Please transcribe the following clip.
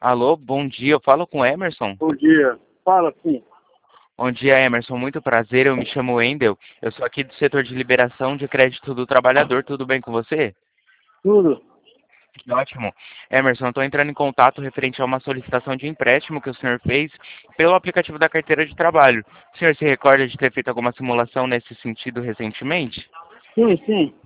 Alô, bom dia, eu falo com o Emerson. Bom dia. Fala, sim. Bom dia, Emerson, muito prazer, eu me chamo Wendel, eu sou aqui do setor de liberação de crédito do trabalhador, tudo bem com você? Tudo? Que ótimo. Emerson, eu estou entrando em contato referente a uma solicitação de empréstimo que o senhor fez pelo aplicativo da carteira de trabalho. O senhor se recorda de ter feito alguma simulação nesse sentido recentemente? Sim, sim.